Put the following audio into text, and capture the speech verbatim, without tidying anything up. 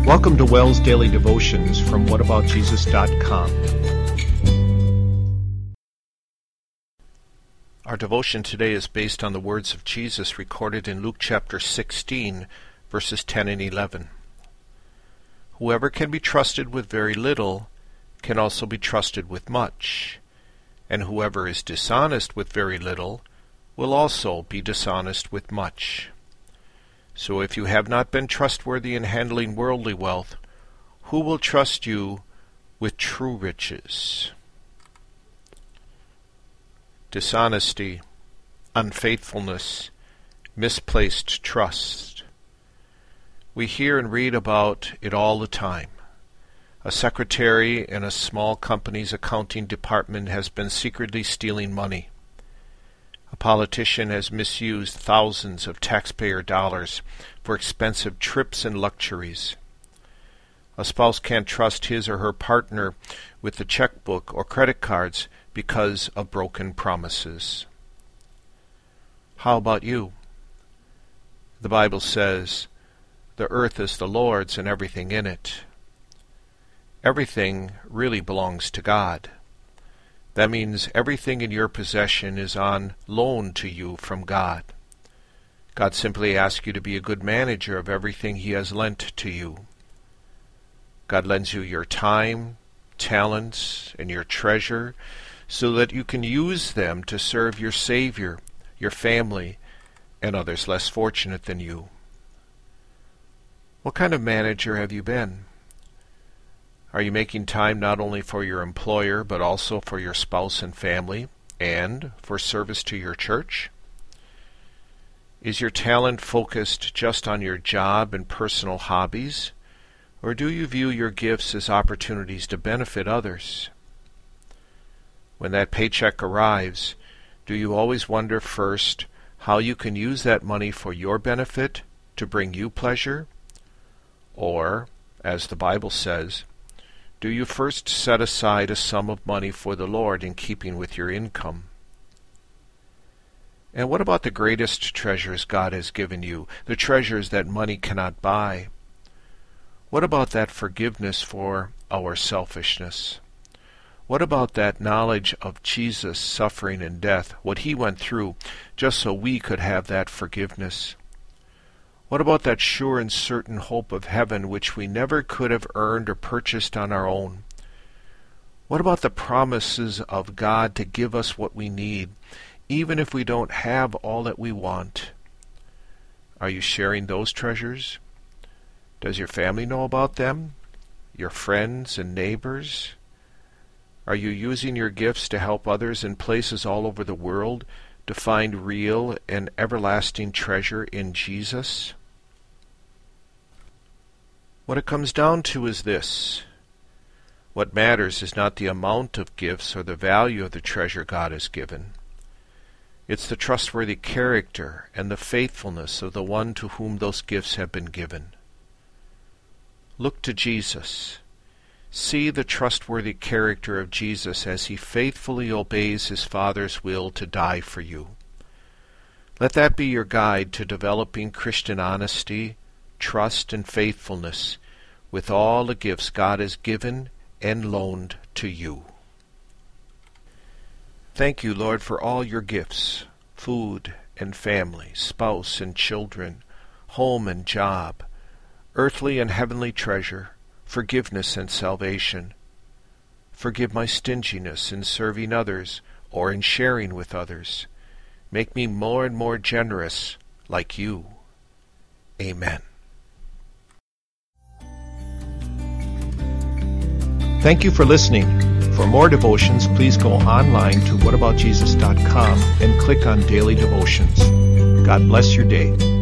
Welcome to Wells Daily Devotions from what about jesus dot com. Our devotion today is based on the words of Jesus recorded in Luke chapter sixteen, verses ten and eleven. Whoever can be trusted with very little can also be trusted with much, and whoever is dishonest with very little will also be dishonest with much. So if you have not been trustworthy in handling worldly wealth, who will trust you with true riches? Dishonesty, unfaithfulness, misplaced trust. We hear and read about it all the time. A secretary in a small company's accounting department has been secretly stealing money. A politician has misused thousands of taxpayer dollars for expensive trips and luxuries. A spouse can't trust his or her partner with the checkbook or credit cards because of broken promises. How about you? The Bible says, "The earth is the Lord's and everything in it." Everything really belongs to God. That means everything in your possession is on loan to you from God. God simply asks you to be a good manager of everything He has lent to you. God lends you your time, talents, and your treasure so that you can use them to serve your Savior, your family, and others less fortunate than you. What kind of manager have you been? Are you making time not only for your employer, but also for your spouse and family, and for service to your church? Is your talent focused just on your job and personal hobbies, or do you view your gifts as opportunities to benefit others? When that paycheck arrives, do you always wonder first how you can use that money for your benefit to bring you pleasure? Or, as the Bible says, do you first set aside a sum of money for the Lord in keeping with your income? And what about the greatest treasures God has given you, the treasures that money cannot buy? What about that forgiveness for our selfishness? What about that knowledge of Jesus' suffering and death, what He went through, just so we could have that forgiveness? What about that sure and certain hope of heaven which we never could have earned or purchased on our own? What about the promises of God to give us what we need, even if we don't have all that we want? Are you sharing those treasures? Does your family know about them? Your friends and neighbors? Are you using your gifts to help others in places all over the world to find real and everlasting treasure in Jesus? What it comes down to is this. What matters is not the amount of gifts or the value of the treasure God has given. It's the trustworthy character and the faithfulness of the one to whom those gifts have been given. Look to Jesus. See the trustworthy character of Jesus as He faithfully obeys His Father's will to die for you. Let that be your guide to developing Christian honesty, trust, and faithfulness with all the gifts God has given and loaned to you. Thank you, Lord, for all your gifts, food and family, spouse and children, home and job, earthly and heavenly treasure, forgiveness and salvation. Forgive my stinginess in serving others or in sharing with others. Make me more and more generous like you. Amen. Thank you for listening. For more devotions, please go online to what about jesus dot com and click on Daily Devotions. God bless your day.